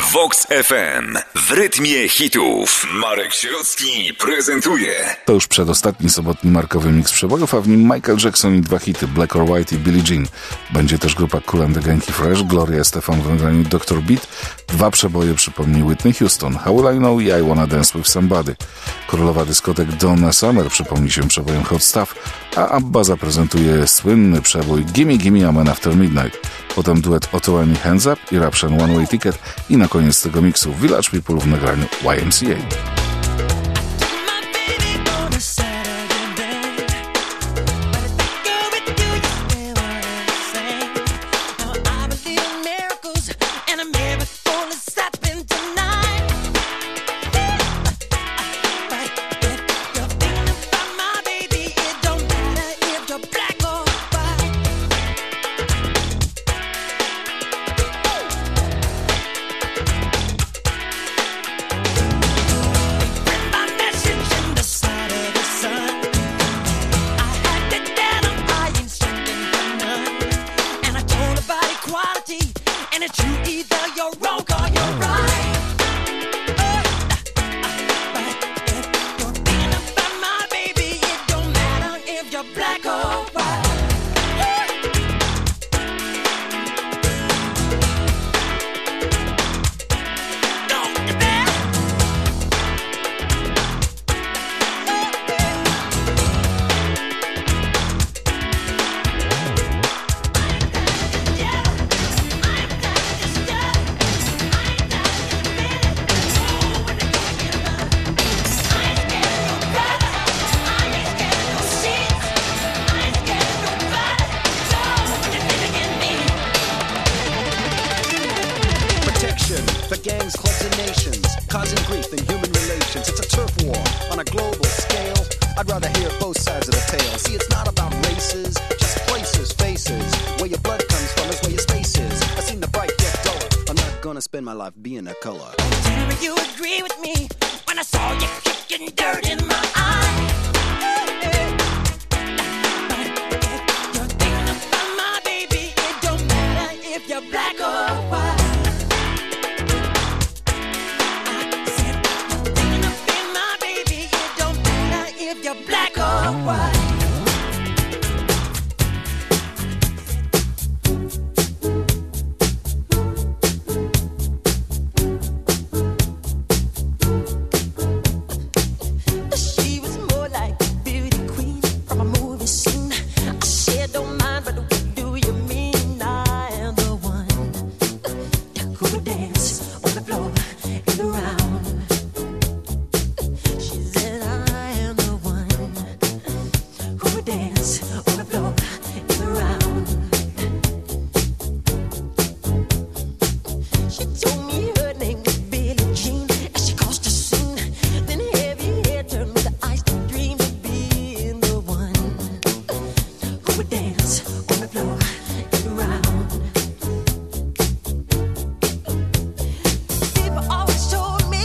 Vox FM. W rytmie hitów. Marek Sierocki prezentuje. To już przedostatni sobotni markowy miks przebojów, a w nim Michael Jackson i 2 hity Black or White i Billie Jean. Będzie też grupa Kool and the Gang i Fresh, Gloria Estefan w nagraniu Dr. Beat. 2 przeboje przypomni Whitney Houston, How Will I Know i I Wanna Dance With Somebody. Królowa dyskotek Donna Summer przypomni się przebojem Hot Stuff, a ABBA zaprezentuje słynny przebój Gimme Gimme Amen After Midnight. Potem duet Otto and Hands Up i Raption One Way Ticket i na koniec tego miksu Village People w nagraniu YMCA. Spend my life being a color. Did you agree with me when I saw you kicking dirt in my eye? But if you're thinking about my baby, it don't matter if you're black or white. I said you're thinking about my baby, it don't matter if you're black or white. People always told me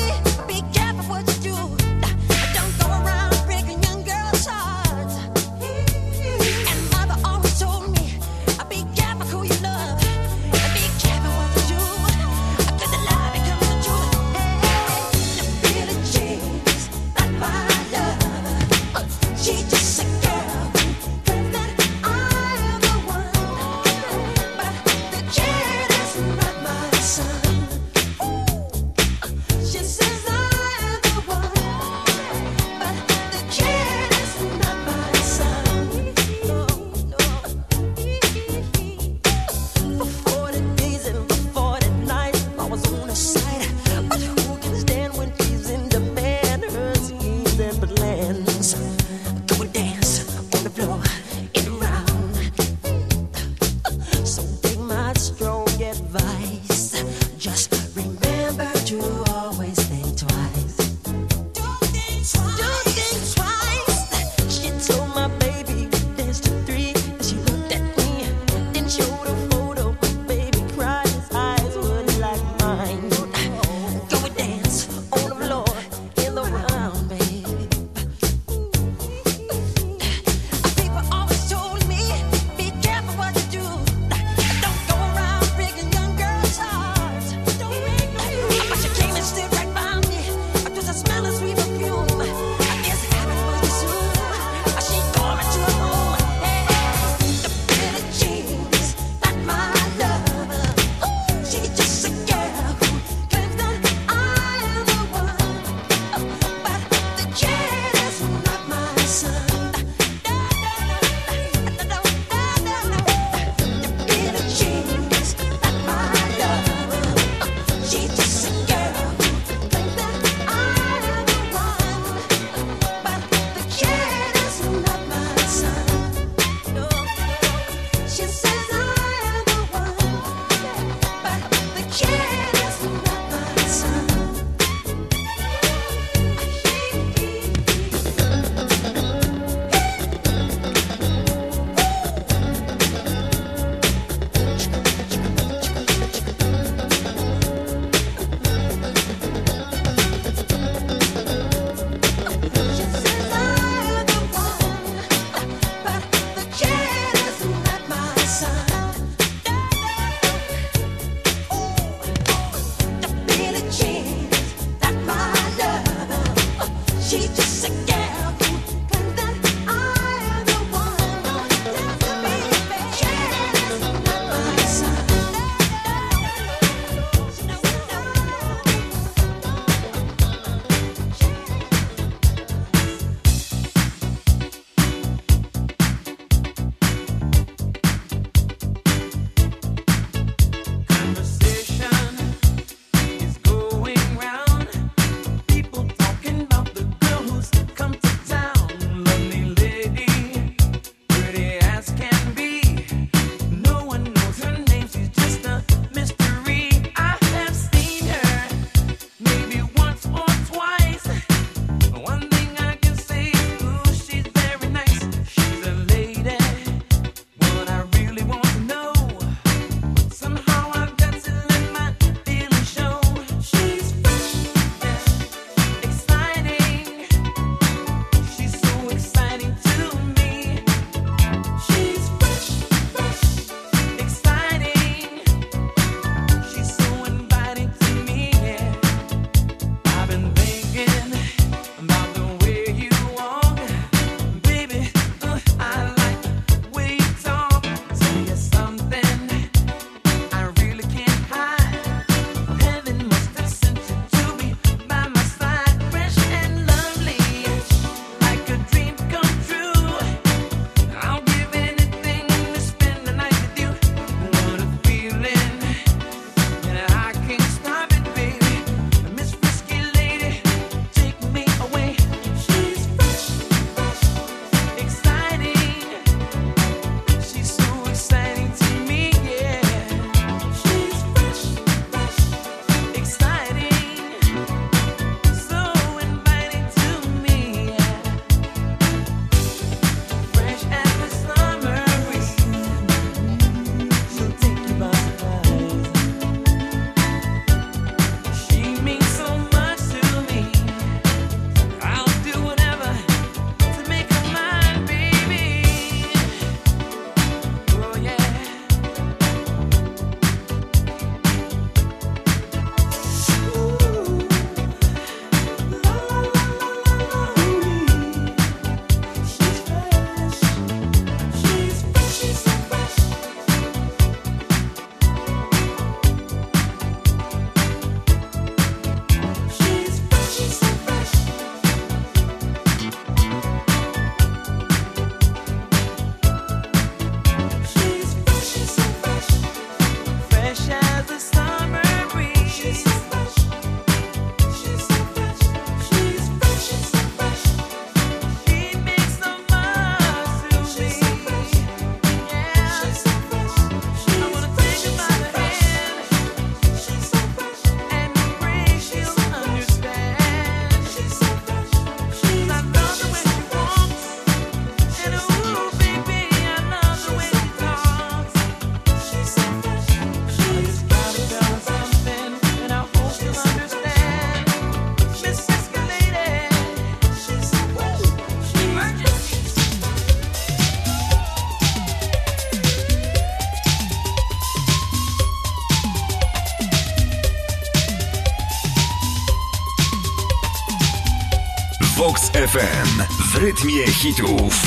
Vox FM w rytmie hitów.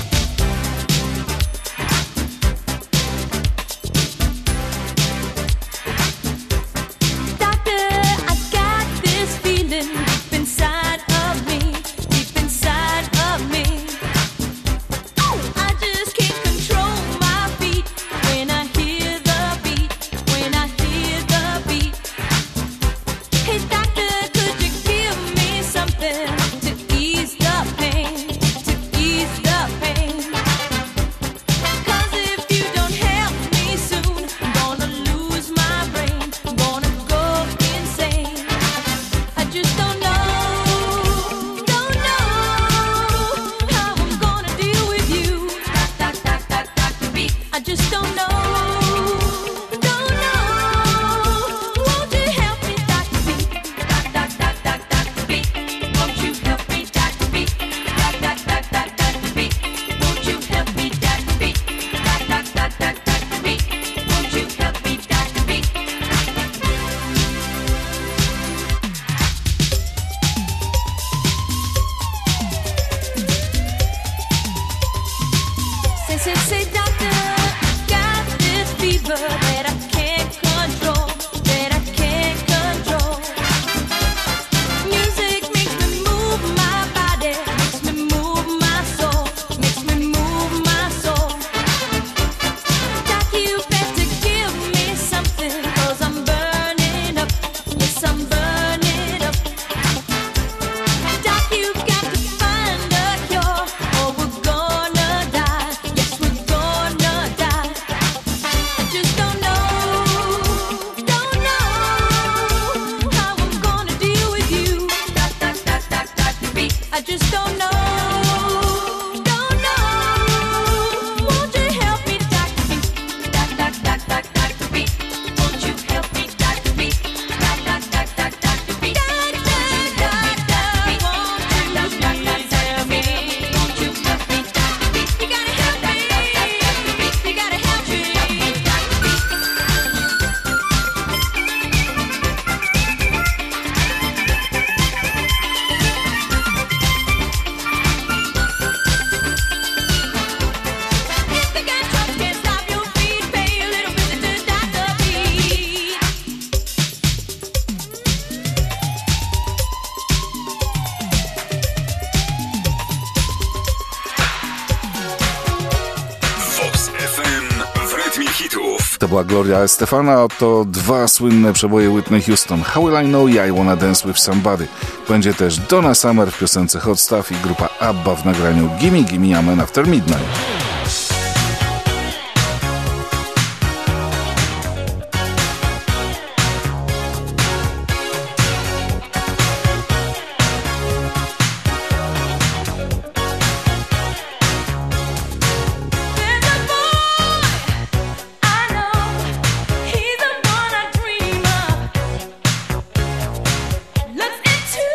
To była Gloria Estefana, oto dwa słynne przeboje Whitney Houston. How Will I Know i I Wanna Dance With Somebody. Będzie też Donna Summer w piosence Hot Stuff i grupa ABBA w nagraniu Gimme Gimme Amen After Midnight.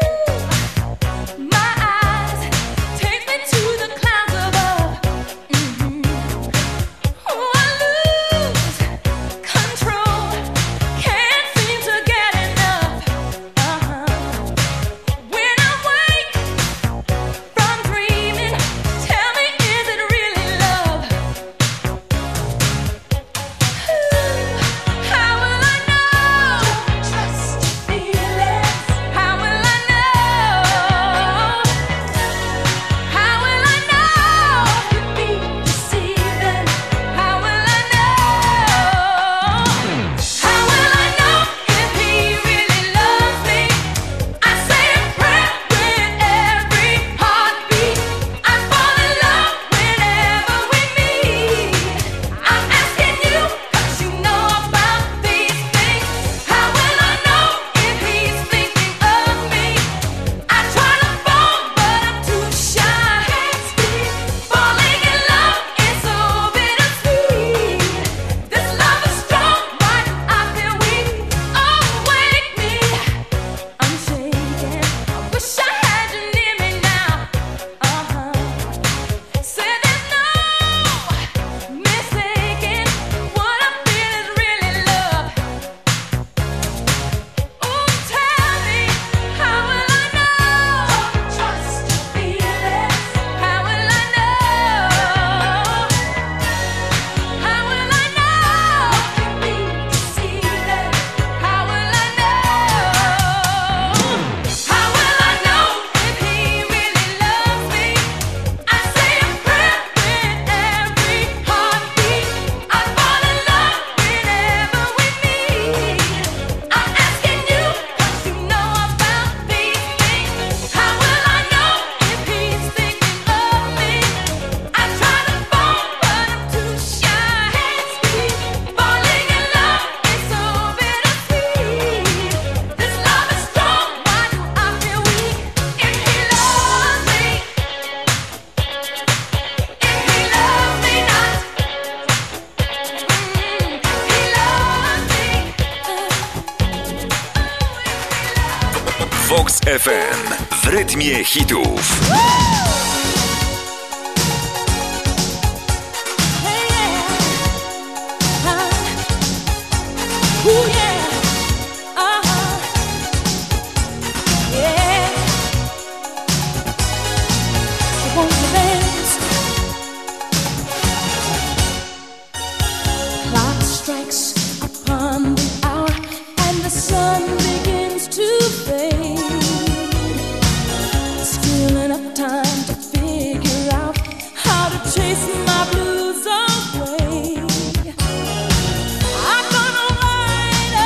My eyes take me to the clouds above. Vox FM w rytmie hitów. Chase my blues away. I'm gonna ride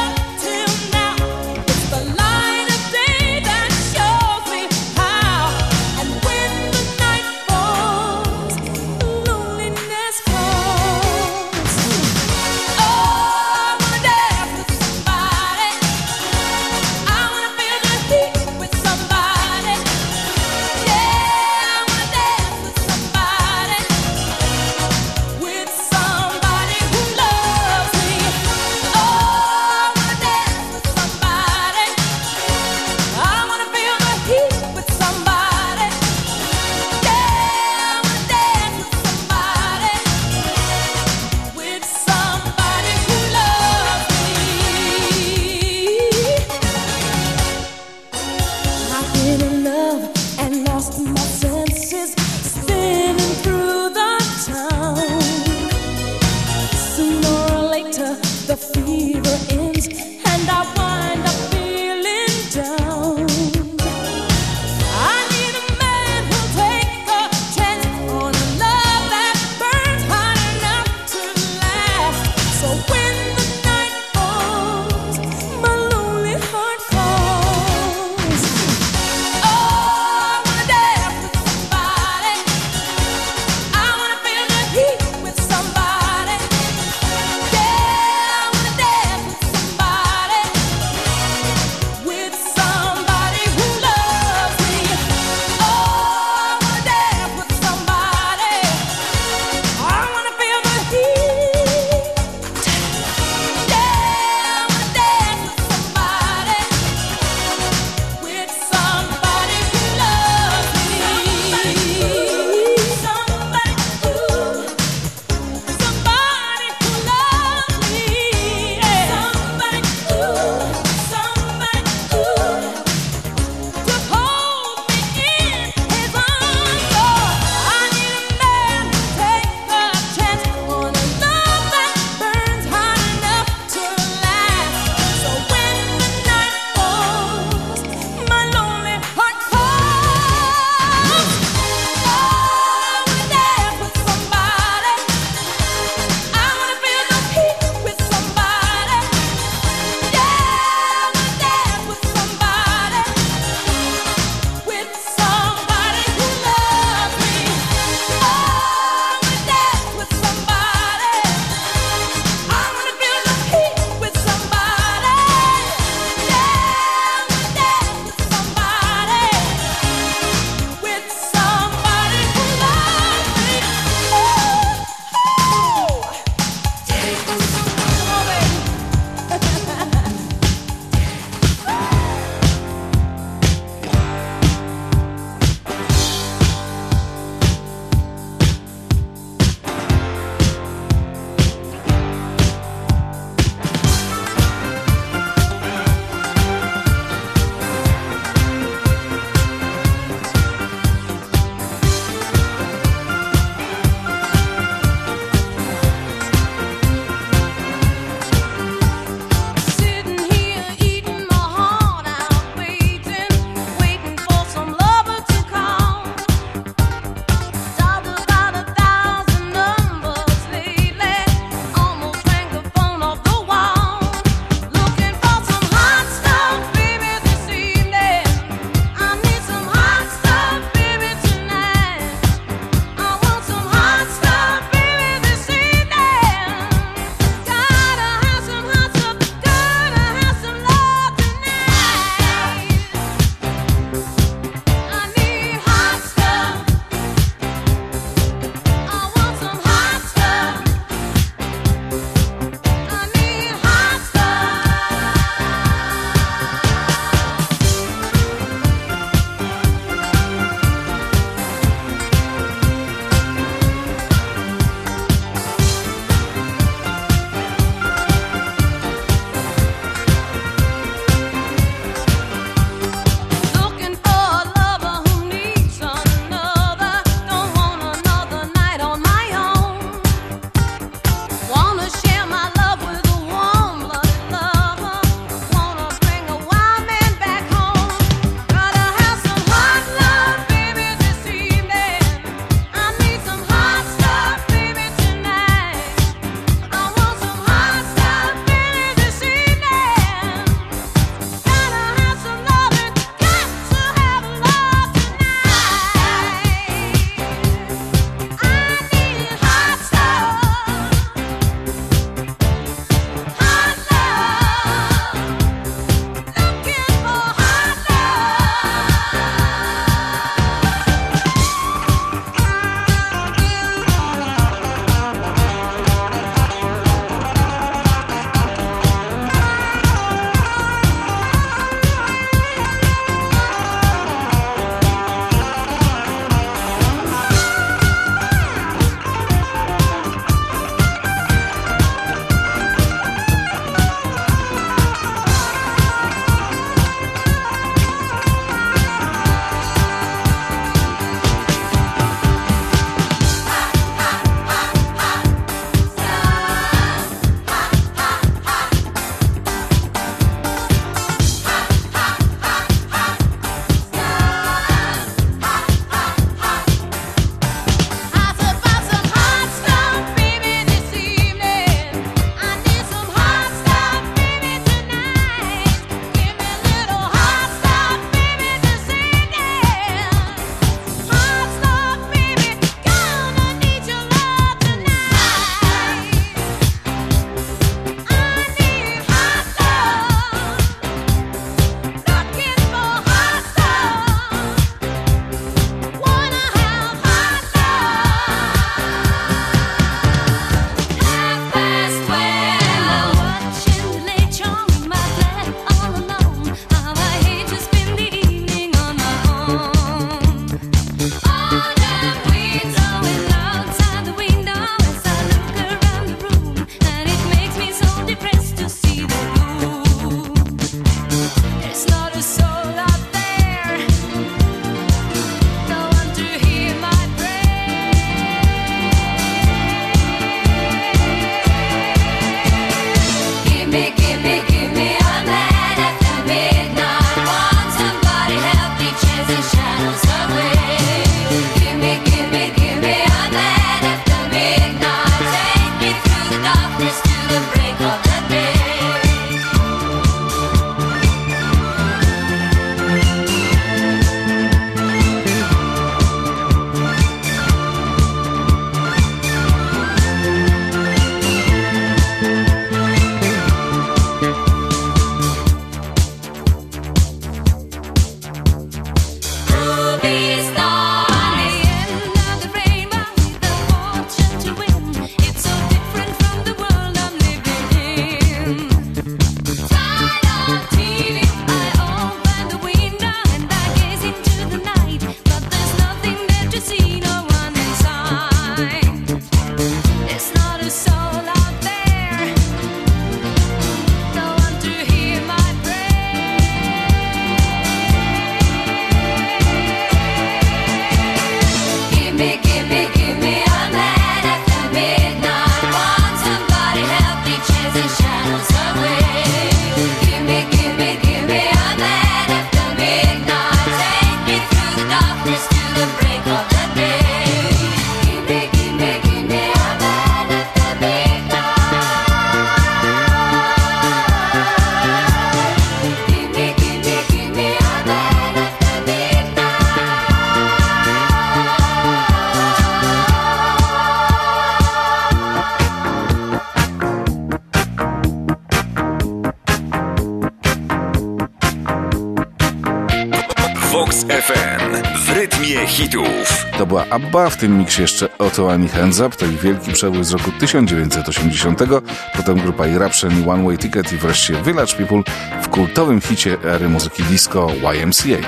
Mix FM w rytmie hitów. To była ABBA, w tym miksie jeszcze Otto Annie Hands Up, to ich wielki przebój z roku 1980. Potem grupa Eruption i One Way Ticket i wreszcie Village People w kultowym hicie ery muzyki disco YMCA.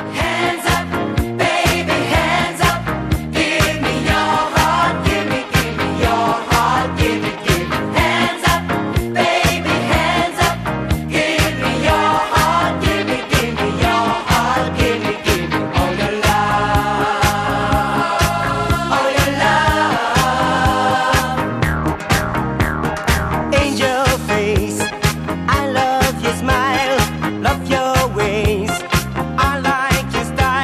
Love your ways, I like your style.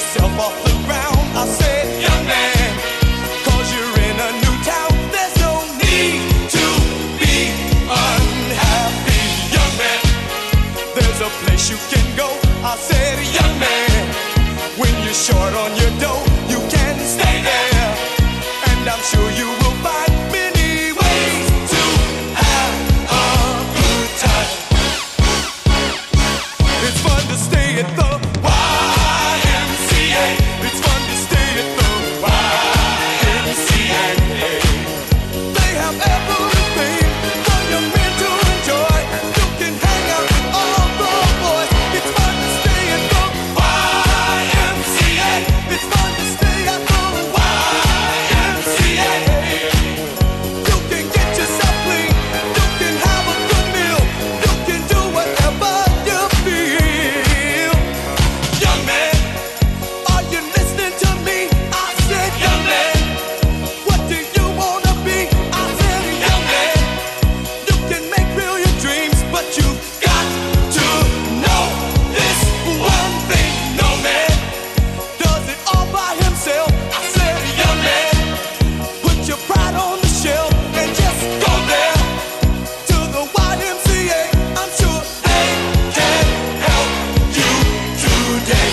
yourself off the ground. I said, young man, 'cause you're in a new town. There's no need to be unhappy, young man. There's a place you can go. I said, young man, when you're short on your dough, you can stay there, and I'm sure you will find many ways to have a good time. It's fun to stay at the YMCA. It's fun to stay at the YMCA. They have everything for young men to enjoy. You can hang out with all the boys. It's fun to stay at the YMCA. It's fun to stay at the YMCA. You can get yourself clean. You can have a good meal. You can do whatever you feel. Young man, are you listening to me? I said, young man, what do you wanna be? I said, young man, you can make real your dreams, but you got to know this one thing. No man does it all by himself. I said, young man, put your pride on the shelf and just go there to the YMCA. I'm sure they can help you today.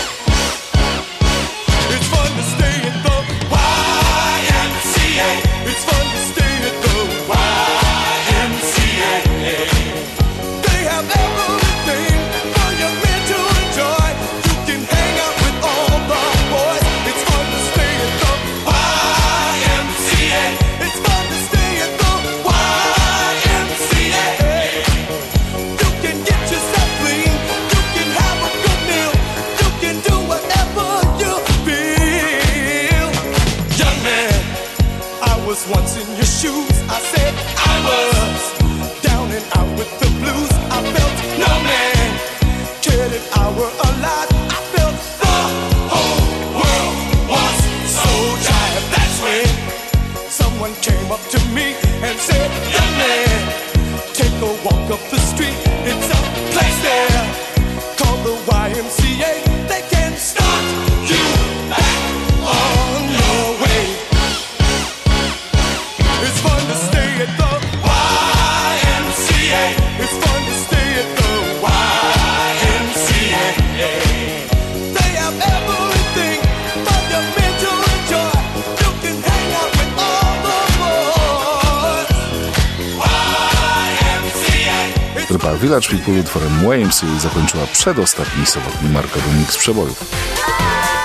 It's fun to stay at the YMCA. It's fun to stay at the YMCA. They have everything for young men to enjoy. You can hang out with all the boys. It's fun to stay at the YMCA. It's fun to stay at the YMCA. You can get yourself clean. You can have a good meal. You can do whatever you feel. Young man, I was once in your shoes. I said I was down and out with the blues. I felt no man cared if I were alive. I felt the whole world was so tired. That's when someone came up to me and said, young man, take a walk up the street. It's a place there called the YMCA. They can start you back on your way. It's fun to stay at the YMCA. It's fun to stay at the YMCA. They have everything for the men to enjoy. You can hang out with all the boys. YMCA. Grupa Village People utworem YMCA zakończyła przedostatni sobotni markowy miks przebojów.